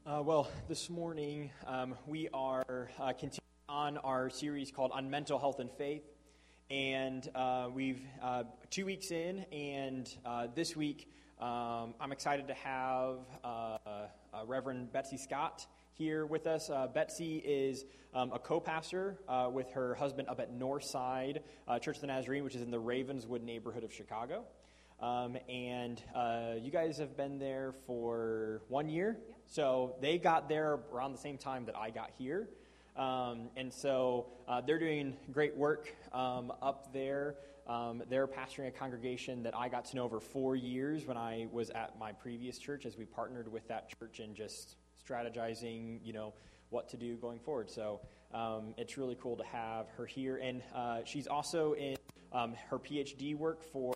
This morning we are continuing on our series called On Mental Health and Faith, and we've 2 weeks in, and this week I'm excited to have Reverend Betsy Scott here with us. Betsy is a co-pastor with her husband up at Northside Church of the Nazarene, which is in the Ravenswood neighborhood of Chicago. And you guys have been there for 1 year. Yep. So they got there around the same time that I got here. And so they're doing great work up there. They're pastoring a congregation that I got to know over 4 years when I was at my previous church, as we partnered with that church in just strategizing, what to do going forward. So it's really cool to have her here. And she's also in her PhD work for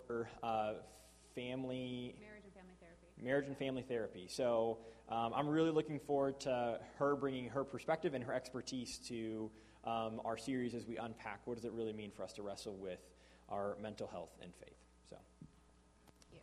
marriage and family therapy. So I'm really looking forward to her bringing her perspective and her expertise to our series as we unpack what does it really mean for us to wrestle with our mental health and faith. So. Thank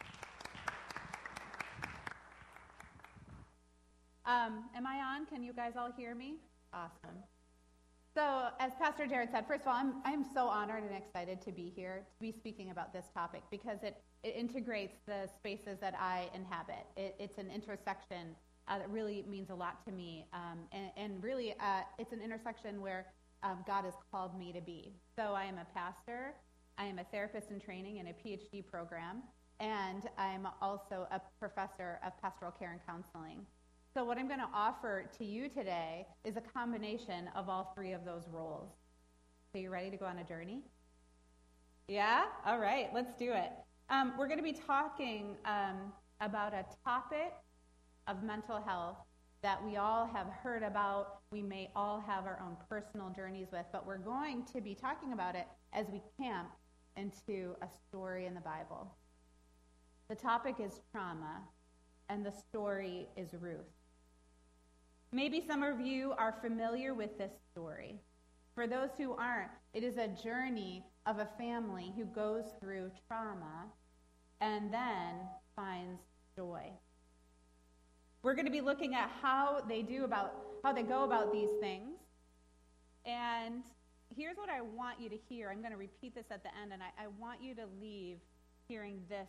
you. Am I on? Can you guys all hear me? Awesome. So, as Pastor Jared said, first of all, I'm so honored and excited to be here, to be speaking about this topic, because it integrates the spaces that I inhabit. It's an intersection that really means a lot to me, and really it's an intersection where God has called me to be. So I am a pastor, I am a therapist in training in a PhD program, and I'm also a professor of pastoral care and counseling. So what I'm going to offer to you today is a combination of all three of those roles. So you ready to go on a journey? Yeah? All right, let's do it. We're going to be talking about a topic of mental health that we all have heard about. We may all have our own personal journeys with, but we're going to be talking about it as we camp into a story in the Bible. The topic is trauma, and the story is Ruth. Maybe some of you are familiar with this story. For those who aren't, it is a journey of a family who goes through trauma and then finds joy. We're going to be looking at how they go about these things. And here's what I want you to hear. I'm going to repeat this at the end, and I want you to leave hearing this.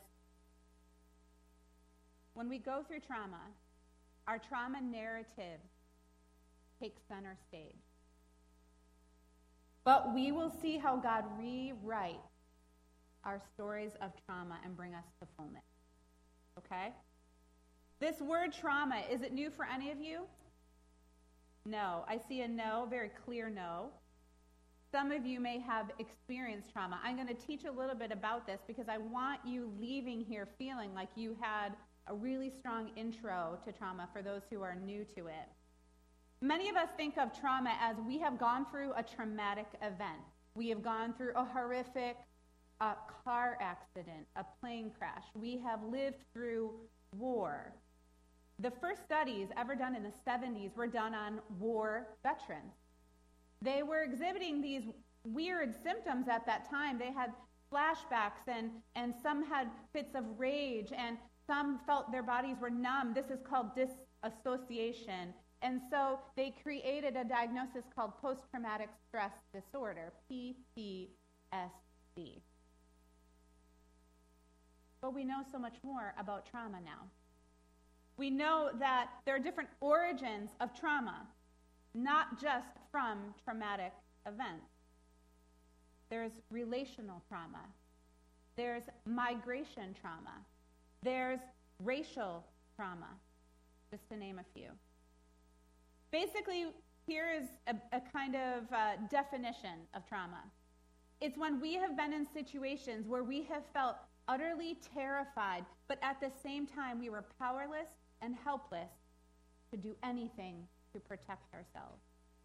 When we go through trauma, our trauma narrative takes center stage. But we will see how God rewrites our stories of trauma and bring us to fullness. Okay? This word trauma, is it new for any of you? No. I see a no, very clear no. Some of you may have experienced trauma. I'm going to teach a little bit about this because I want you leaving here feeling like you had a really strong intro to trauma for those who are new to it. Many of us think of trauma as we have gone through a traumatic event. We have gone through a horrific car accident, a plane crash. We have lived through war. The first studies ever done in the 70s were done on war veterans. They were exhibiting these weird symptoms at that time. They had flashbacks, and some had fits of rage, and some felt their bodies were numb. This is called disassociation. And so they created a diagnosis called post-traumatic stress disorder, PTSD. But we know so much more about trauma now. We know that there are different origins of trauma, not just from traumatic events. There's relational trauma. There's migration trauma. There's racial trauma, just to name a few. Basically, here is a kind of definition of trauma. It's when we have been in situations where we have felt utterly terrified, but at the same time we were powerless and helpless to do anything to protect ourselves.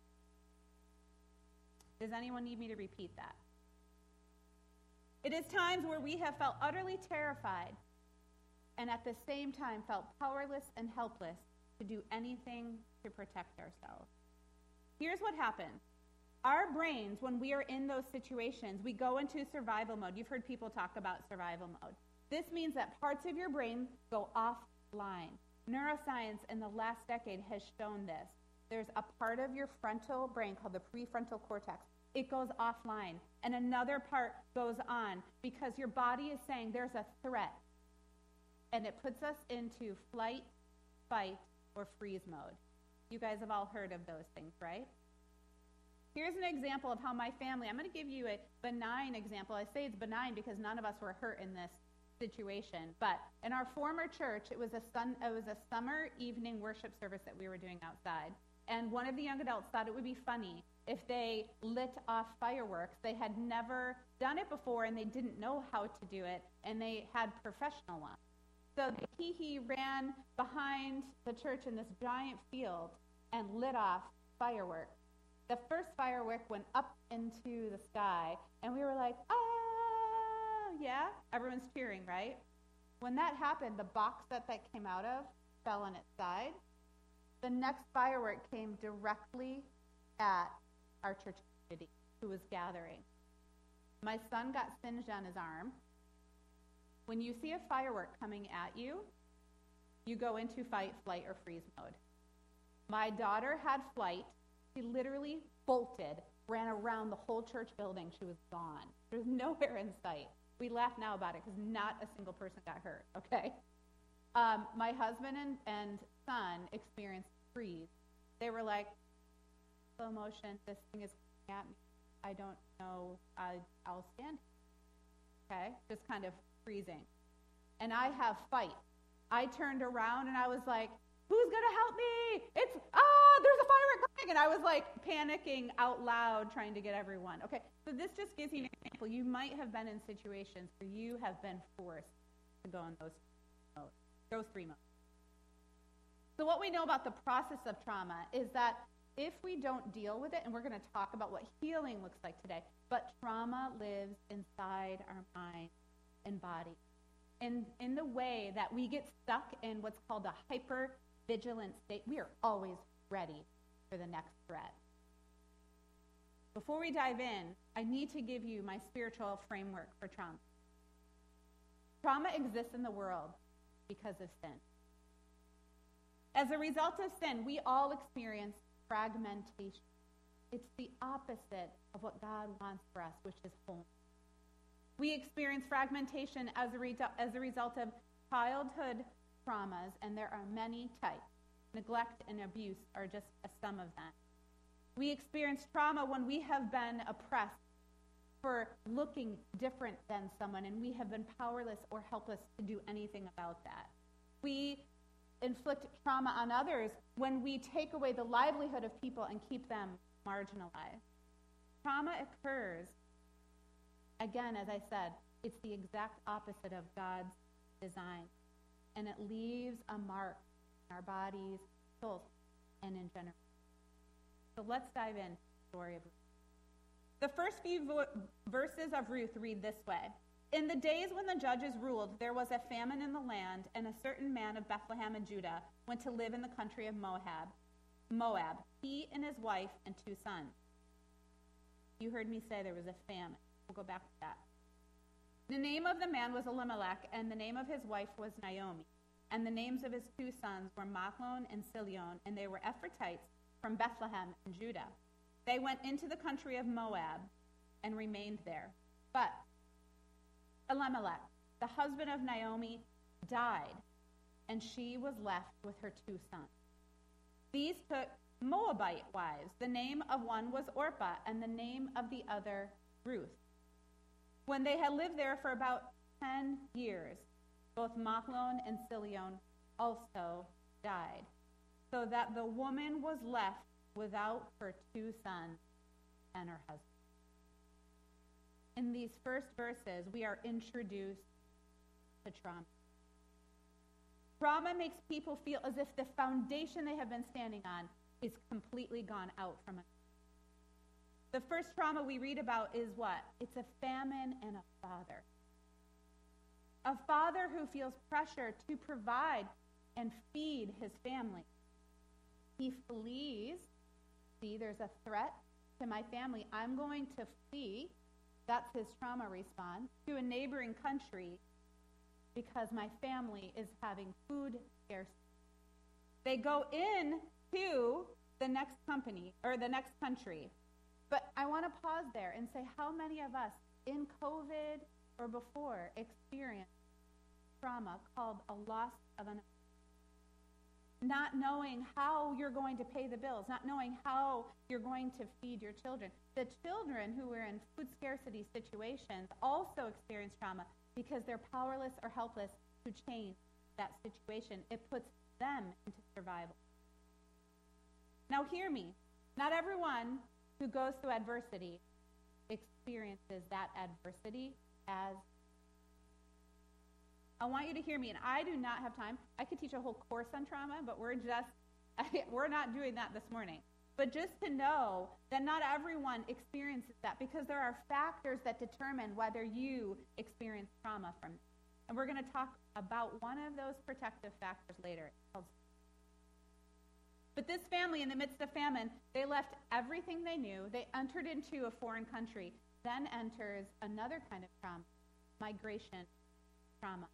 Does anyone need me to repeat that? It is times where we have felt utterly terrified and at the same time felt powerless and helpless to do anything to protect ourselves. Here's what happens. Our brains, when we are in those situations, we go into survival mode. You've heard people talk about survival mode. This means that parts of your brain go offline. Neuroscience in the last decade has shown this. There's a part of your frontal brain called the prefrontal cortex. It goes offline, and another part goes on because your body is saying there's a threat, and it puts us into flight, fight, or freeze mode. You guys have all heard of those things, right? Here's an example of how my family, I'm going to give you a benign example. I say it's benign because none of us were hurt in this situation. But in our former church, it was a summer evening worship service that we were doing outside. And one of the young adults thought it would be funny if they lit off fireworks. They had never done it before, and they didn't know how to do it, and they had professional ones. So he ran behind the church in this giant field and lit off fireworks. The first firework went up into the sky, and we were like, ah, yeah, everyone's cheering, right? When that happened, the box that came out of fell on its side. The next firework came directly at our church community who was gathering. My son got singed on his arm. When you see a firework coming at you, you go into fight, flight, or freeze mode. My daughter had flight. She literally bolted, ran around the whole church building. She was gone. There was nowhere in sight. We laugh now about it because not a single person got hurt, okay? My husband and son experienced freeze. They were like, slow motion, this thing is coming at me. I don't know, I'll stand here, okay? Just kind of freezing. And I have fight. I turned around and I was like, who's going to help me? There's a firework coming. And I was like panicking out loud trying to get everyone. Okay, so this just gives you an example. You might have been in situations where you have been forced to go in those three modes. So what we know about the process of trauma is that if we don't deal with it, and we're going to talk about what healing looks like today, but trauma lives inside our mind and body. And in the way that we get stuck in what's called a hyper-vigilant state, we are always ready for the next threat. Before we dive in, I need to give you my spiritual framework for trauma. Trauma exists in the world because of sin. As a result of sin, we all experience fragmentation. It's the opposite of what God wants for us, which is wholeness. We experience fragmentation as a result of childhood traumas, and there are many types. Neglect and abuse are just some of them. We experience trauma when we have been oppressed for looking different than someone, and we have been powerless or helpless to do anything about that. We inflict trauma on others when we take away the livelihood of people and keep them marginalized. Trauma occurs, again, as I said, it's the exact opposite of God's design, and it leaves a mark in our bodies, souls, and in general. So let's dive in to the story of Ruth. The first few verses of Ruth read this way. In the days when the judges ruled, there was a famine in the land, and a certain man of Bethlehem in Judah went to live in the country of Moab, he and his wife and 2 sons. You heard me say there was a famine. We'll go back to that. The name of the man was Elimelech, and the name of his wife was Naomi. And the names of his 2 sons were Mahlon and Chilion, and they were Ephrathites from Bethlehem in Judah. They went into the country of Moab and remained there. But Elimelech, the husband of Naomi, died, and she was left with her 2 sons. These took Moabite wives. The name of one was Orpah, and the name of the other Ruth. When they had lived there for about 10 years, both Mahlon and Chilion also died, so that the woman was left without her 2 sons and her husband. In these first verses, we are introduced to trauma. Trauma makes people feel as if the foundation they have been standing on is completely gone out from it. The first trauma we read about is what? It's a famine and a father. A father who feels pressure to provide and feed his family. He flees. See, there's a threat to my family. I'm going to flee. That's his trauma response, to a neighboring country because my family is having food scarcity. They go into the next company or the next country. But I want to pause there and say, how many of us in COVID or before experienced trauma called a loss of an not knowing how you're going to pay the bills, not knowing how you're going to feed your children. The children who were in food scarcity situations also experience trauma because they're powerless or helpless to change that situation. It puts them into survival. Now hear me. Not everyone who goes through adversity experiences that adversity as I want you to hear me, and I do not have time. I could teach a whole course on trauma, but we're not doing that this morning. But just to know that not everyone experiences that because there are factors that determine whether you experience trauma from it. And we're going to talk about one of those protective factors later. But this family, in the midst of famine, they left everything they knew. They entered into a foreign country. Then enters another kind of trauma, migration trauma.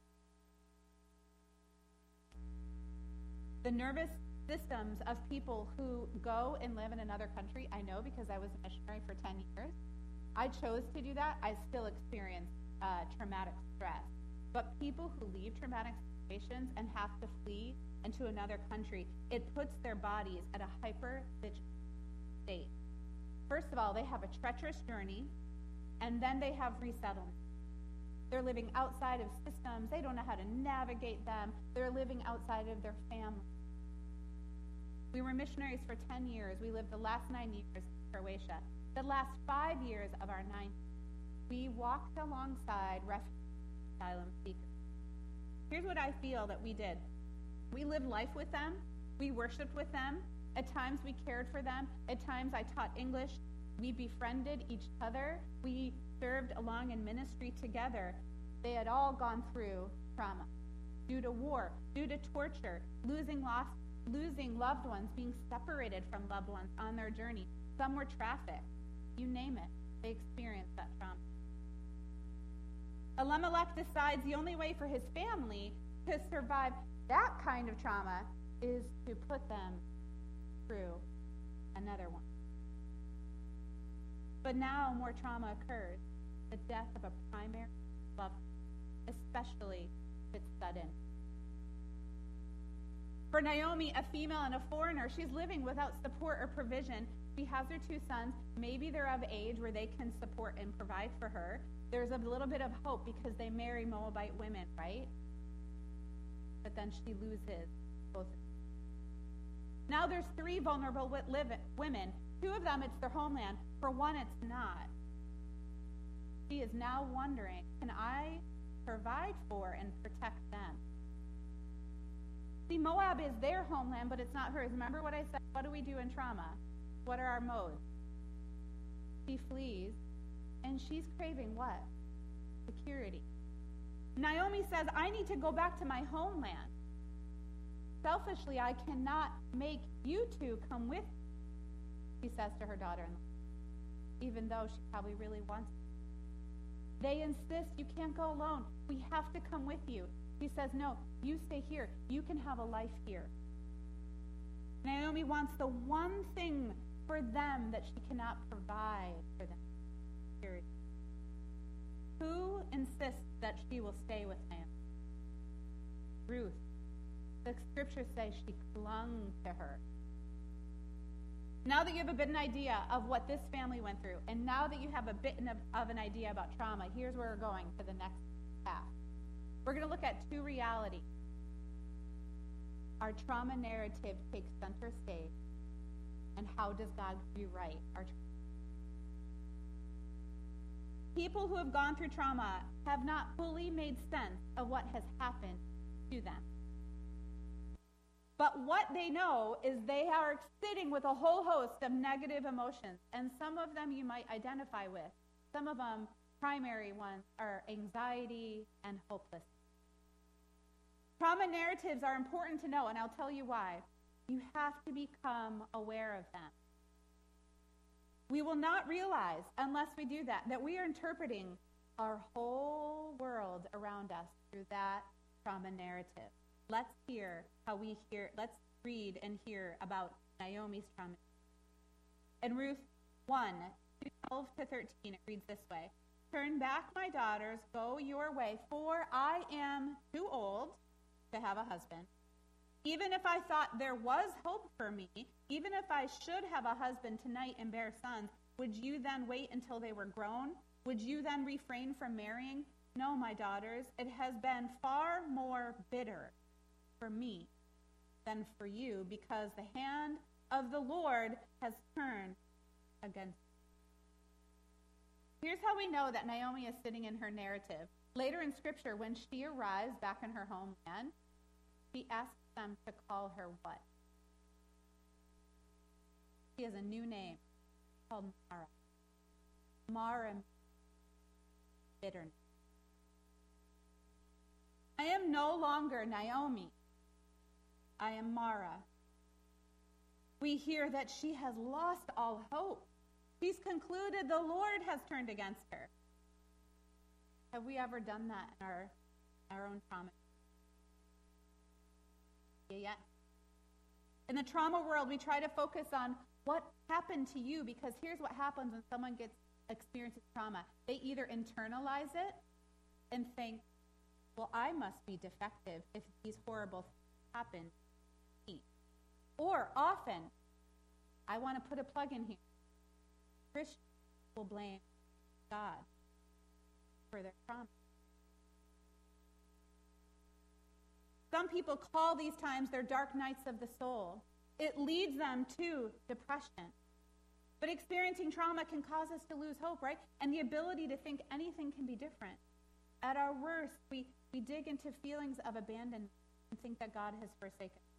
The nervous systems of people who go and live in another country, I know because I was a missionary for 10 years. I chose to do that. I still experience traumatic stress. But people who leave traumatic situations and have to flee into another country, it puts their bodies at a hyper-vigilant state. First of all, they have a treacherous journey, and then they have resettlement. They're living outside of systems. They don't know how to navigate them. They're living outside of their family. We were missionaries for 10 years. We lived the last 9 years in Croatia. The last 5 years of our 9 years, we walked alongside refugees and asylum seekers. Here's what I feel that we did. We lived life with them. We worshiped with them. At times we cared for them. At times I taught English. We befriended each other. We served along in ministry together. They had all gone through trauma due to war, due to torture, losing loved ones, being separated from loved ones on their journey. Some were trafficked. You name it. They experienced that trauma. Elimelech decides the only way for his family to survive that kind of trauma is to put them through another one. But now more trauma occurs. The death of a primary loved one, especially if it's sudden. For Naomi, a female and a foreigner, she's living without support or provision. She has her 2 sons. Maybe they're of age where they can support and provide for her. There's a little bit of hope because they marry Moabite women, right? But then she loses both. Now there's 3 vulnerable women. 2 of them, it's their homeland. For one, it's not. She is now wondering, can I provide for and protect them? See, Moab is their homeland, but it's not hers. Remember what I said? What do we do in trauma? What are our modes? She flees, and she's craving what? Security. Naomi says, I need to go back to my homeland. Selfishly, I cannot make you 2 come with me, she says to her daughter-in-law, even though she probably really wants to. They insist, you can't go alone. We have to come with you. He says, no, you stay here. You can have a life here. Naomi wants the one thing for them that she cannot provide for them. Security. Who insists that she will stay with Naomi? Ruth. The scriptures say she clung to her. Now that you have a bit of an idea of what this family went through, and now that you have a bit of an idea about trauma, here's where we're going for the next half. We're going to look at 2 realities. Our trauma narrative takes center stage, and how does God rewrite our trauma? People who have gone through trauma have not fully made sense of what has happened to them. But what they know is they are sitting with a whole host of negative emotions, and some of them you might identify with. Some of them, primary ones, are anxiety and hopelessness. Trauma narratives are important to know, and I'll tell you why. You have to become aware of them. We will not realize, unless we do that we are interpreting our whole world around us through that trauma narrative. Let's hear how we hear. Let's read and hear about Naomi's trauma. In Ruth 1, 12 to 13, it reads this way. Turn back, my daughters, go your way, for I am too old to have a husband. Even if I thought there was hope for me, even if I should have a husband tonight and bear sons, would you then wait until they were grown? Would you then refrain from marrying? No, my daughters, it has been far more bitter for me than for you, because the hand of the Lord has turned against me. Here's how we know that Naomi is sitting in her narrative. Later in Scripture, when she arrives back in her homeland, she asks them to call her what? She has a new name called Mara. Mara means bitterness. I am no longer Naomi. I am Mara. We hear that she has lost all hope. She's concluded the Lord has turned against her. Have we ever done that in our own trauma? Yeah. In the trauma world, we try to focus on what happened to you, because here's what happens when someone experiences trauma. They either internalize it and think, well, I must be defective if these horrible things happen to me. Or often, I want to put a plug in here. Christians will blame God for their trauma. Some people call these times their dark nights of the soul. It leads them to depression. But experiencing trauma can cause us to lose hope, right? And the ability to think anything can be different. At our worst, we dig into feelings of abandonment and think that God has forsaken us.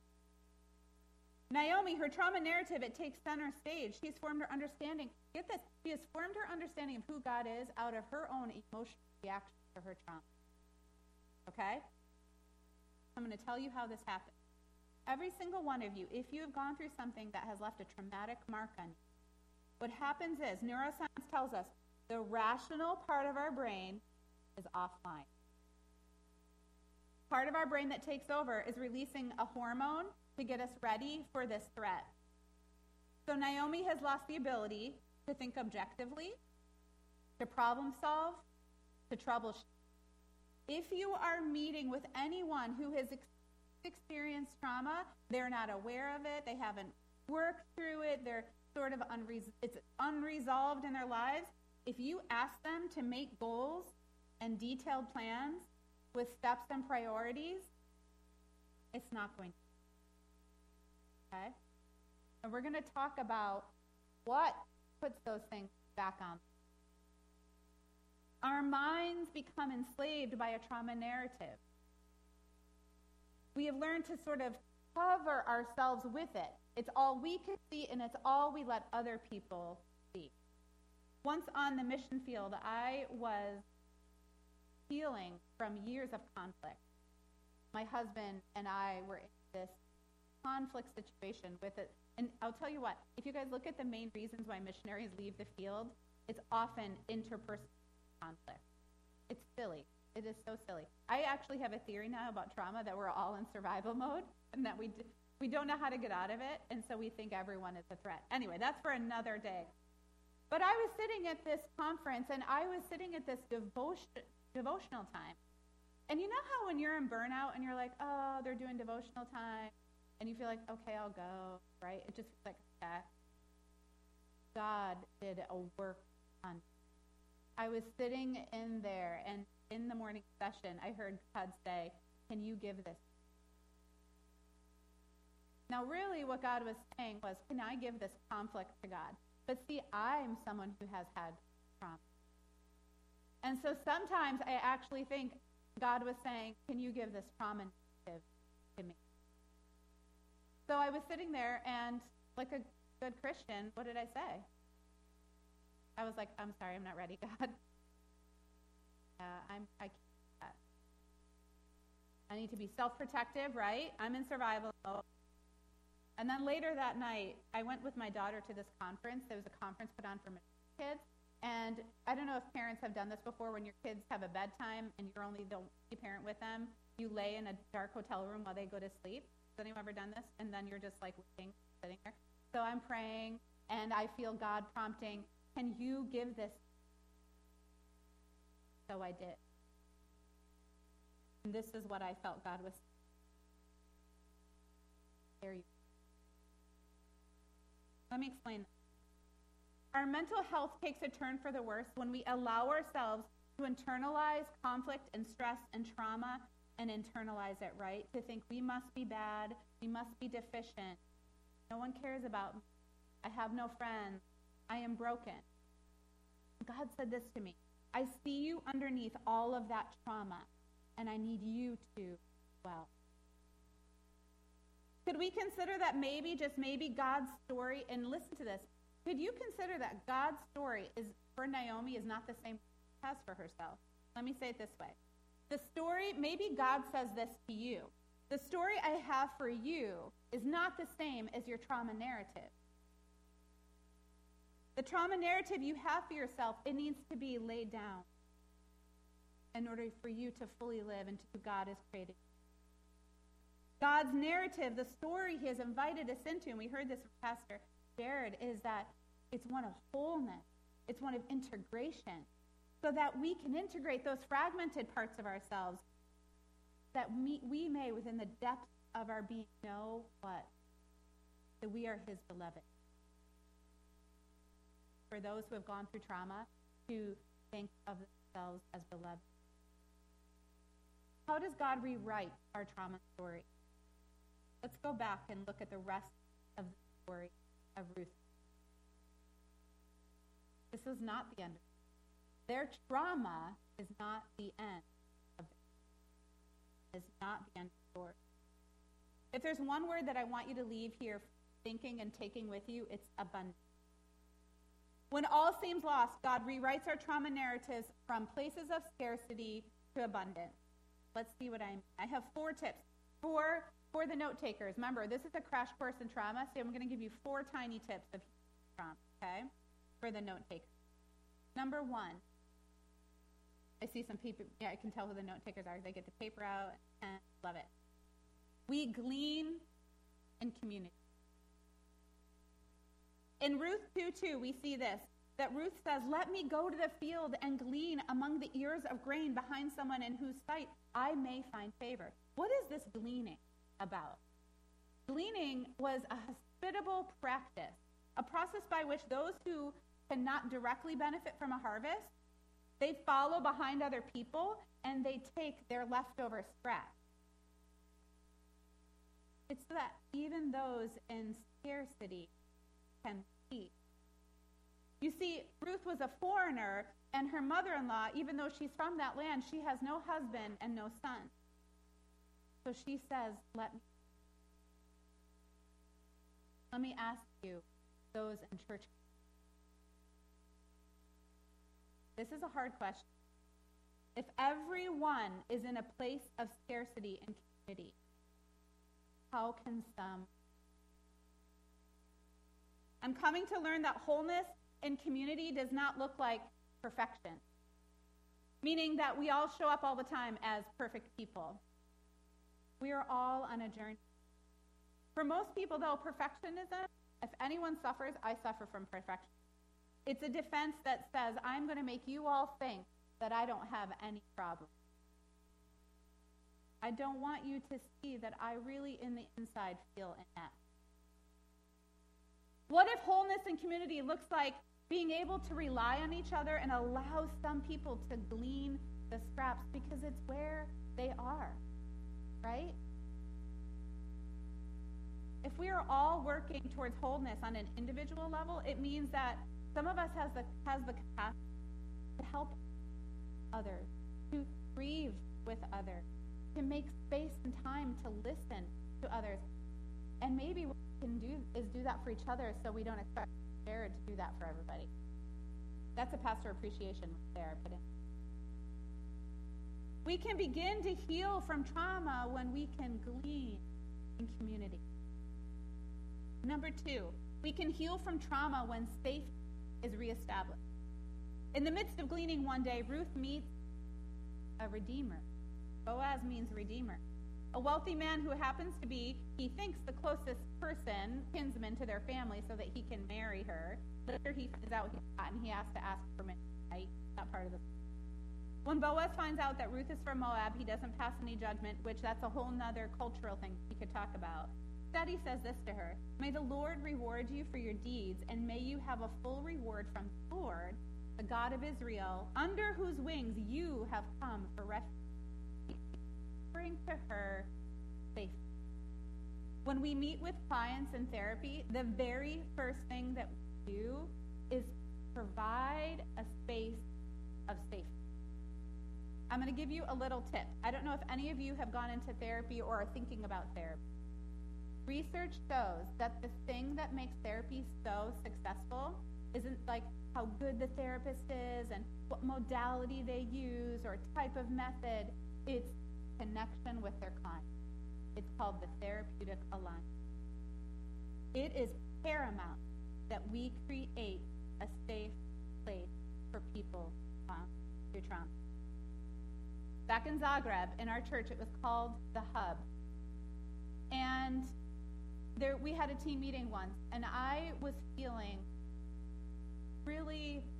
Naomi, her trauma narrative, it takes center stage. She's formed her understanding. Get this. She has formed her understanding of who God is out of her own emotional reaction to her trauma. Okay? I'm going to tell you how this happened. Every single one of you, if you have gone through something that has left a traumatic mark on you, what happens is, neuroscience tells us, the rational part of our brain is offline. Part of our brain that takes over is releasing a hormone to get us ready for this threat. So Naomi has lost the ability to think objectively, to problem solve, to troubleshoot. If you are meeting with anyone who has experienced trauma, they're not aware of it, they haven't worked through it, they're sort of it's unresolved in their lives. If you ask them to make goals and detailed plans with steps and priorities, it's not going to. Okay? And we're going to talk about what puts those things back on. Our minds become enslaved by a trauma narrative. We have learned to sort of cover ourselves with it. It's all we can see, and it's all we let other people see. Once on the mission field, I was healing from years of conflict. My husband and I were in this conflict situation with it. And I'll tell you what, if you guys look at the main reasons why missionaries leave the field, it's often interpersonal conflict. It's silly. It is so silly. I actually have a theory now about trauma that we're all in survival mode and that we don't know how to get out of it, and so we think everyone is a threat. Anyway, that's for another day. But I was sitting at this conference, and I was sitting at this devotional time. And you know how when you're in burnout and you're like, oh, they're doing devotional time, and you feel like, okay, I'll go, right? It just feels like a check. God did a work on me. I was sitting in there, and in the morning session, I heard God say, can you give this? Now, really, what God was saying was, can I give this conflict to God? But see, I'm someone who has had trauma. And so sometimes I actually think God was saying, can you give this trauma narrative to me? So I was sitting there, and like a good Christian, what did I say? I was like, I'm sorry, I'm not ready, God. I can't do that. I need to be self-protective, right? I'm in survival mode. And then later that night, I went with my daughter to this conference. There was a conference put on for kids. And I don't know if parents have done this before. When your kids have a bedtime and you're only the only parent with them, you lay in a dark hotel room while they go to sleep. Has anyone ever done this? And then you're just like waiting, sitting there. So I'm praying, and I feel God prompting, can you give this? So I did. And this is what I felt God was saying. There you go. Let me explain. Our mental health takes a turn for the worse when we allow ourselves to internalize conflict and stress and trauma and internalize it, right? To think we must be bad, we must be deficient. No one cares about me. I have no friends. I am broken. God said this to me. I see you underneath all of that trauma, and I need you to well. Could we consider that maybe, just maybe, God's story, and listen to this, could you consider that God's story is for Naomi is not the same she has for herself? Let me say it this way. The story, maybe God says this to you. The story I have for you is not the same as your trauma narrative. The trauma narrative you have for yourself, it needs to be laid down in order for you to fully live into who God has created. God's narrative, the story he has invited us into, and we heard this from Pastor Jared, is that it's one of wholeness. It's one of integration, so that we can integrate those fragmented parts of ourselves, that we may, within the depths of our being, know what? That we are his beloved. For those who have gone through trauma, to think of themselves as beloved. How does God rewrite our trauma story? Let's go back and look at the rest of the story of Ruth. This is not the end of it. Their trauma is not the end of it. It's not the end of the story. If there's one word that I want you to leave here thinking and taking with you, it's abundance. When all seems lost, God rewrites our trauma narratives from places of scarcity to abundance. Let's see what I mean. I have 4 tips. For the note takers. Remember, this is a crash course in trauma, so I'm going to give you 4 tiny tips of trauma, okay? For the note takers. Number 1, I see some people, I can tell who the note takers are. They get the paper out and love it. We glean in community. In Ruth 2:2, we see this, that Ruth says, let me go to the field and glean among the ears of grain behind someone in whose sight I may find favor. What is this gleaning about? Gleaning was a hospitable practice, a process by which those who cannot directly benefit from a harvest, they follow behind other people and they take their leftover scraps. It's so that even those in scarcity can eat. You see, Ruth was a foreigner, and her mother-in-law, even though she's from that land, she has no husband and no son. So she says, let me ask you, those in church. This is a hard question. If everyone is in a place of scarcity and community, how can some? I'm coming to learn that wholeness in community does not look like perfection, meaning that we all show up all the time as perfect people. We are all on a journey. For most people, though, perfectionism, if anyone suffers, I suffer from perfection. It's a defense that says, I'm going to make you all think that I don't have any problem. I don't want you to see that I really, in the inside, feel inept. What if wholeness in community looks like being able to rely on each other and allow some people to glean the scraps because it's where they are, right? If we are all working towards wholeness on an individual level, it means that some of us has the capacity to help others, to grieve with others, to make space and time to listen to others. And maybe what we can do is do that for each other so we don't expect Jared to do that for everybody. That's a pastor appreciation there. But we can begin to heal from trauma when we can glean in community. Number 2, we can heal from trauma when safety is reestablished. In the midst of gleaning one day, Ruth meets a redeemer. Boaz means redeemer. A wealthy man who happens to be, he thinks, the closest person, kinsman to their family, so that he can marry her. Later he finds out he's not, and he has to ask permission, right? Not part of the. When Boaz finds out that Ruth is from Moab, he doesn't pass any judgment, which that's a whole nother cultural thing we could talk about. Instead, he says this to her: "May the Lord reward you for your deeds, and may you have a full reward from the Lord, the God of Israel, under whose wings you have come for refuge." Bring to her safety. When we meet with clients in therapy, the very first thing that we do is provide a space of safety. I'm going to give you a little tip. I don't know if any of you have gone into therapy or are thinking about therapy. Research shows that the thing that makes therapy so successful isn't like how good the therapist is and what modality they use or type of method. It's connection with their client. It's called the therapeutic alliance. It is paramount that we create a safe place for people through trauma. Back in Zagreb, in our church, it was called the Hub. And we had a team meeting once, and I was feeling really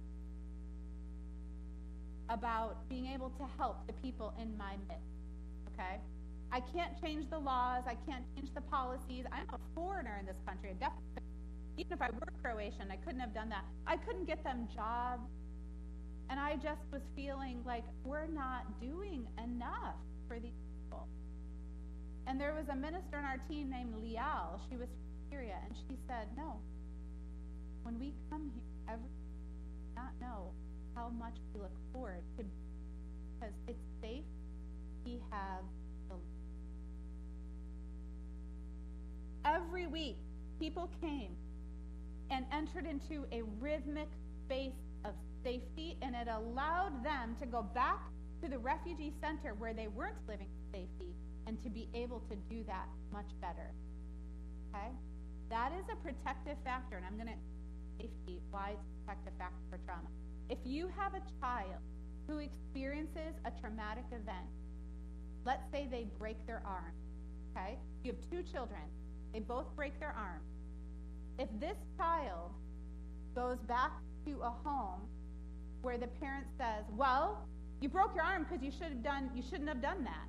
about being able to help the people in my midst. Okay? I can't change the laws. I can't change the policies. I'm a foreigner in this country. I definitely, even if I were Croatian, I couldn't have done that. I couldn't get them jobs. And I just was feeling like we're not doing enough for these people. And there was a minister on our team named Lial. She was from Syria, and she said, "No, when we come here, not know how much we look forward to, because it's safe. We have the." Every week, people came and entered into a rhythmic space of safety, and it allowed them to go back to the refugee center where they weren't living in safety and to be able to do that much better. Okay? That is a protective factor, and I'm going to safety, why it's a protective factor for trauma. If you have a child who experiences a traumatic event, let's say they break their arm, okay? You have two children. They both break their arm. If this child goes back to a home where the parent says, "Well, you broke your arm because you shouldn't have done that."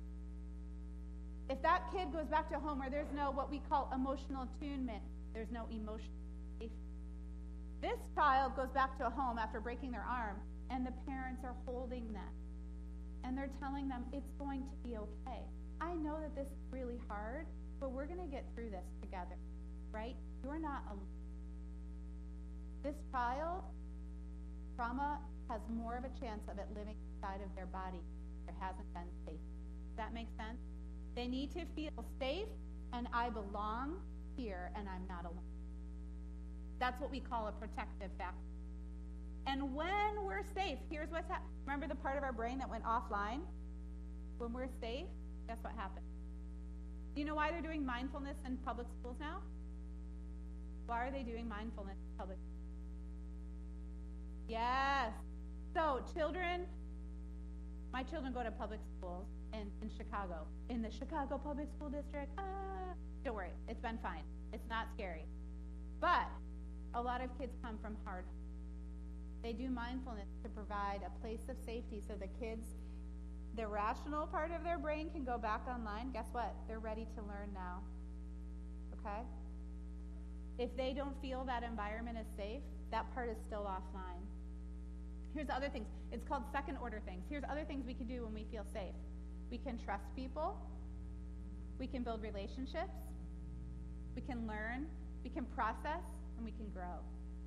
If that kid goes back to a home where there's no what we call emotional attunement, there's no emotional safety. This child goes back to a home after breaking their arm, and the parents are holding them, and they're telling them it's going to be okay. I know that this is really hard, but we're going to get through this together, right? You're not alone. This child, trauma has more of a chance of it living inside of their body. There hasn't been safe. Does that make sense? They need to feel safe, and I belong here, and I'm not alone. That's what we call a protective factor. And when we're safe, here's what's happening. Remember the part of our brain that went offline? When we're safe, guess what happens? Do you know why they're doing mindfulness in public schools now? Why are they doing mindfulness in public schools? Yes. So my children go to public schools in Chicago, in the Chicago Public School District. Don't worry, it's been fine. It's not scary. But a lot of kids come from hard homes. They do mindfulness to provide a place of safety so the kids, the rational part of their brain can go back online. Guess what? They're ready to learn now. Okay? If they don't feel that environment is safe, that part is still offline. Here's other things. It's called second order things. Here's other things we can do when we feel safe. We can trust people. We can build relationships. We can learn. We can process, and we can grow.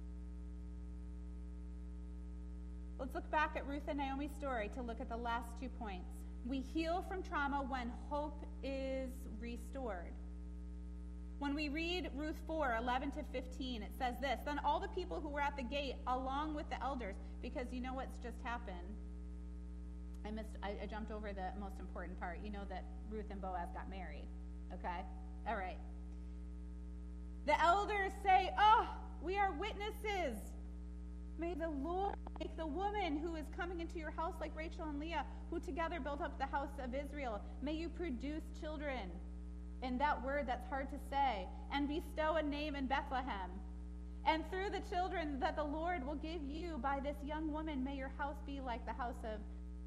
Let's look back at Ruth and Naomi's story to look at the last 2 points. We heal from trauma when hope is restored. When we read Ruth 4:11 to 15, it says this: "Then all the people who were at the gate, along with the elders," because you know what's just happened. I jumped over the most important part. You know that Ruth and Boaz got married. Okay? All right. The elders say, "Oh, we are witnesses. May the Lord make the woman who is coming into your house like Rachel and Leah, who together built up the house of Israel. May you produce children, in that word that's hard to say, and bestow a name in Bethlehem. And through the children that the Lord will give you by this young woman, may your house be like the house of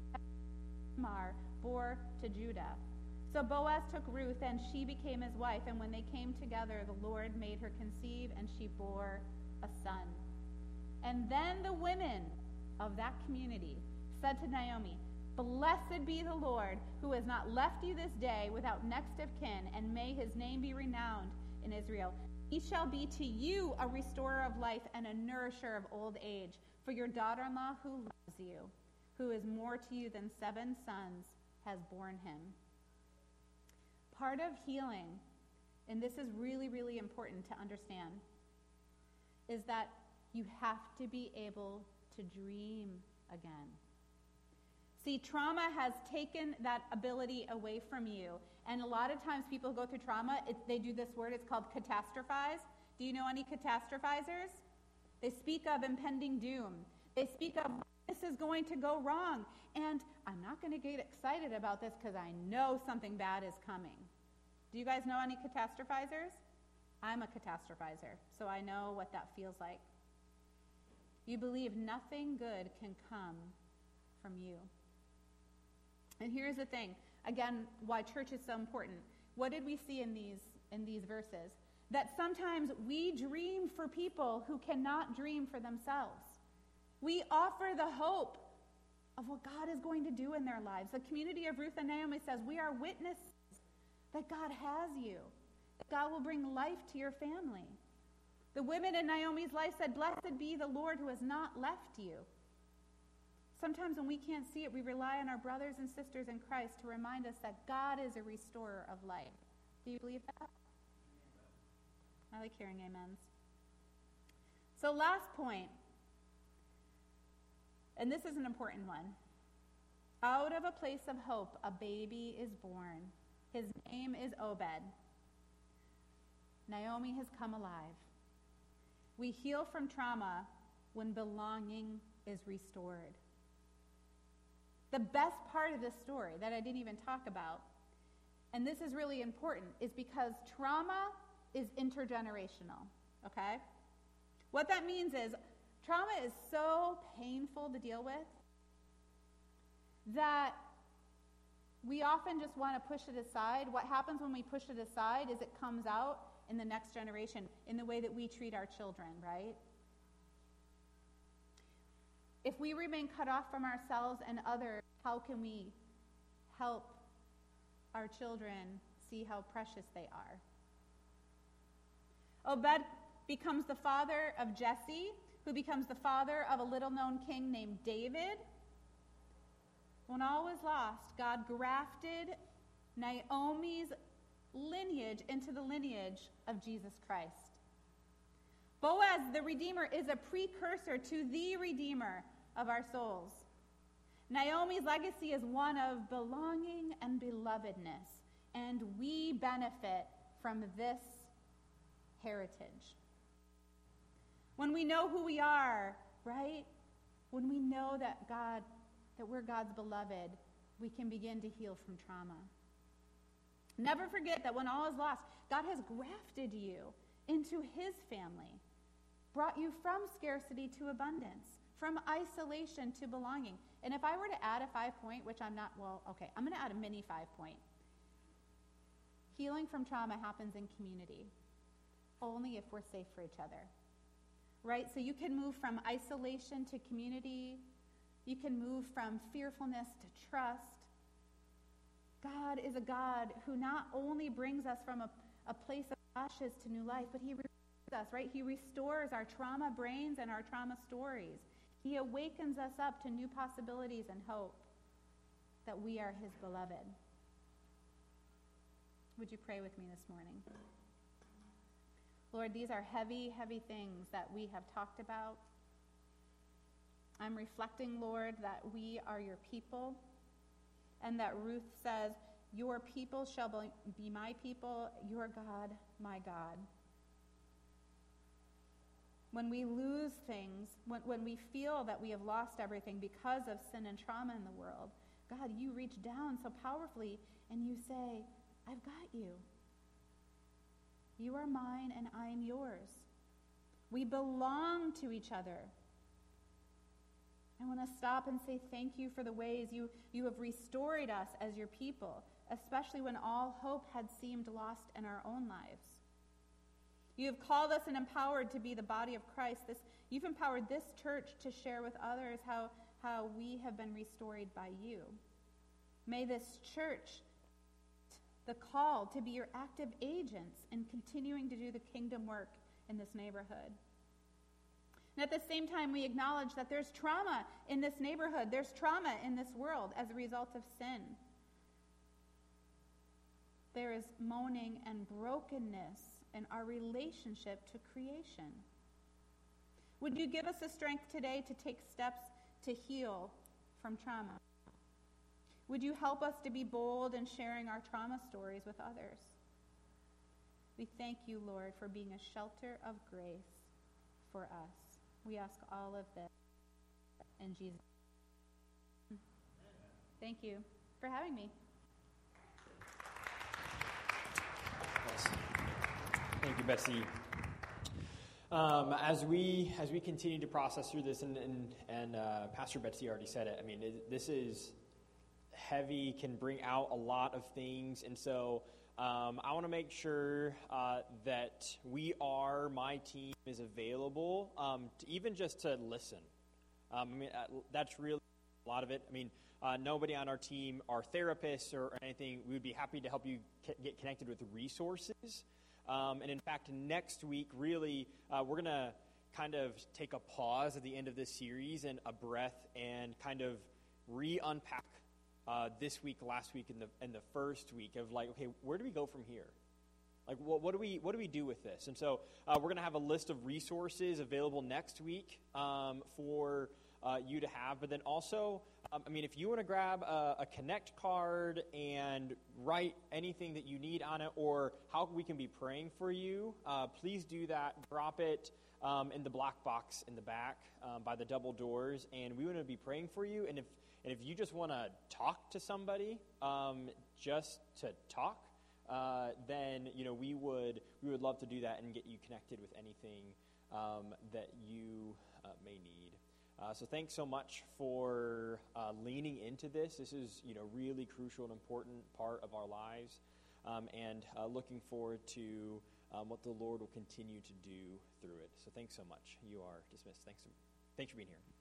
Tamar bore to Judah. So Boaz took Ruth, and she became his wife. And when they came together, the Lord made her conceive, and she bore a son. And then the women of that community said to Naomi, "Blessed be the Lord, who has not left you this day without next of kin, and may his name be renowned in Israel. He shall be to you a restorer of life and a nourisher of old age. For your daughter-in-law who loves you, who is more to you than 7 sons, has borne him." Part of healing, and this is really, really important to understand, is that you have to be able to dream again. See, trauma has taken that ability away from you. And a lot of times people who go through trauma, they do this word, it's called catastrophize. Do you know any catastrophizers? They speak of impending doom. They speak of, this is going to go wrong. And I'm not going to get excited about this because I know something bad is coming. Do you guys know any catastrophizers? I'm a catastrophizer, so I know what that feels like. You believe nothing good can come from you. And here's the thing, again, why church is so important. What did we see in these verses? That sometimes we dream for people who cannot dream for themselves. We offer the hope of what God is going to do in their lives. The community of Ruth and Naomi says, we are witnesses that God has you, that God will bring life to your family. The women in Naomi's life said, "Blessed be the Lord who has not left you." Sometimes when we can't see it, we rely on our brothers and sisters in Christ to remind us that God is a restorer of life. Do you believe that? I like hearing amens. So last point, and this is an important one. Out of a place of hope, a baby is born. His name is Obed. Naomi has come alive. We heal from trauma when belonging is restored. The best part of this story that I didn't even talk about, and this is really important, is because trauma is intergenerational, okay? What that means is trauma is so painful to deal with that we often just want to push it aside. What happens when we push it aside is it comes out in the next generation, in the way that we treat our children, right? If we remain cut off from ourselves and others, how can we help our children see how precious they are? Obed becomes the father of Jesse, who becomes the father of a little-known king named David. When all was lost, God grafted Naomi's lineage into the lineage of Jesus Christ. Boaz, the Redeemer, is a precursor to the Redeemer of our souls. Naomi's legacy is one of belonging and belovedness, and we benefit from this heritage. When we know who we are, right? When we know that we're God's beloved, we can begin to heal from trauma. Never forget that when all is lost, God has grafted you into his family, brought you from scarcity to abundance, from isolation to belonging. And if I were to add a 5-point, which I'm not, I'm going to add a mini 5-point. Healing from trauma happens in community, only if we're safe for each other, right? So you can move from isolation to community. You can move from fearfulness to trust. God is a God who not only brings us from a place of ashes to new life, but he restores us, right? He restores our trauma brains and our trauma stories. He awakens us up to new possibilities and hope that we are his beloved. Would you pray with me this morning? Lord, these are heavy, heavy things that we have talked about. I'm reflecting, Lord, that we are your people, and that Ruth says, your people shall be my people, your God, my God. when we lose things, when we feel that we have lost everything because of sin and trauma in the world, God, you reach down so powerfully and you say, I've got you. You are mine and I'm yours. We belong to each other. I want to stop and say thank you for the ways you have restored us as your people, especially when all hope had seemed lost in our own lives. You have called us and empowered to be the body of Christ. You've empowered this church to share with others how we have been restored by you. May this church, the call to be your active agents in continuing to do the kingdom work in this neighborhood. And at the same time, we acknowledge that there's trauma in this neighborhood. There's trauma in this world as a result of sin. There is moaning and brokenness in our relationship to creation. Would you give us the strength today to take steps to heal from trauma? Would you help us to be bold in sharing our trauma stories with others? We thank you, Lord, for being a shelter of grace for us. We ask all of this in Jesus' name. Thank you for having me. Yes. Thank you, Betsy. As we continue to process through this, and Pastor Betsy already said it, I mean, this is heavy, can bring out a lot of things, and so I want to make sure that my team is available, even just to listen. That's really a lot of it. I mean, nobody on our team are therapists or anything. We would be happy to help you get connected with resources. And in fact, next week, really, we're going to kind of take a pause at the end of this series and a breath and kind of re-unpack this week, last week, and the first week of like, okay, where do we go from here? Like, what do we do with this? And so we're going to have a list of resources available next week for you to have. But then also, if you want to grab a Connect card and write anything that you need on it, or how we can be praying for you, please do that. Drop it in the black box in the back by the double doors, and we want to be praying for you. And if you just want to talk to somebody, just to talk, then we would love to do that and get you connected with anything that you may need. So thanks so much for leaning into this. This is really crucial and important part of our lives, and looking forward to what the Lord will continue to do through it. So thanks so much. You are dismissed. Thanks for being here.